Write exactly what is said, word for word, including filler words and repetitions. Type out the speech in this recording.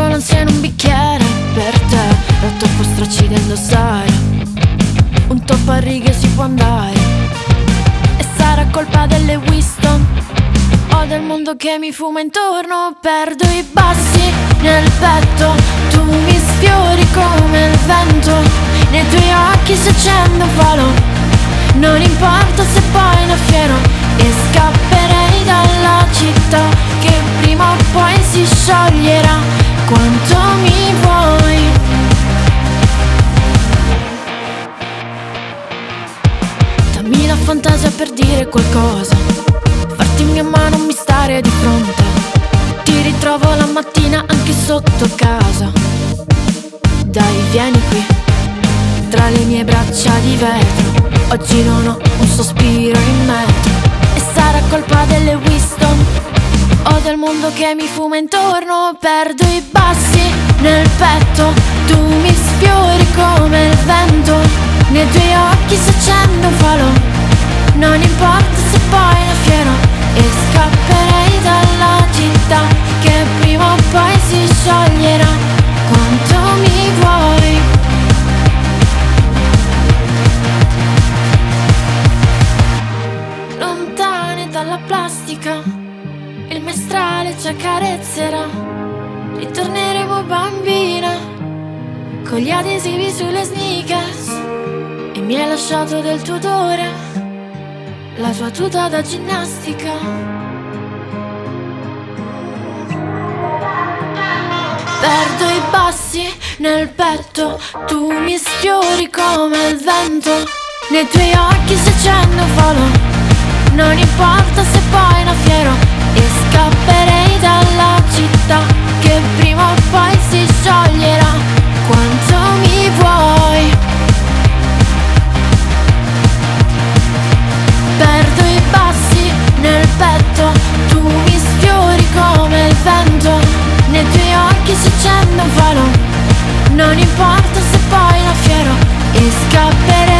tengo l'ansia in un bicchiere per te, lo troppo stracci da indossare, un toppo a righe si può andare. E sarà colpa delle Winston o del mondo che mi fuma intorno. Perdo i bassi nel petto, tu mi sfiori come il vento, nei tuoi occhi si accende un falo, non importa se poi naufirò e scapperei dalla città che prima o poi si scioglierà. Quanto mi vuoi? Dammi la fantasia per dire qualcosa, farti mia mano, mi stare di fronte. Ti ritrovo la mattina anche sotto casa. Dai, vieni qui, tra le mie braccia di vetro. Oggi non ho un sospiro in metro. E sarà colpa delle Winston o del mondo che mi fuma intorno. Perdo i bassi nel petto, tu mi sfiori come il vento, nei tuoi occhi si accende un falò, non importa se poi naufirò e scapperei dalla città che prima o poi si scioglierà. Quanto mi vuoi? Lontane dalla plastica, il mestrale ci accarezzerà. Ritorneremo bambina con gli adesivi sulle sneakers e mi hai lasciato del tuo odore, la tua tuta da ginnastica. Perdo i bassi nel petto, tu mi sfiori come il vento, nei tuoi occhi si accende un falò, non importa se poi naufirò e scapperei dalla città che prima o poi si scioglierà. Quanto mi vuoi? Perdo i bassi nel petto, tu mi sfiori come il vento, nei tuoi occhi si accende un falò, non importa se poi naufirò e scapperei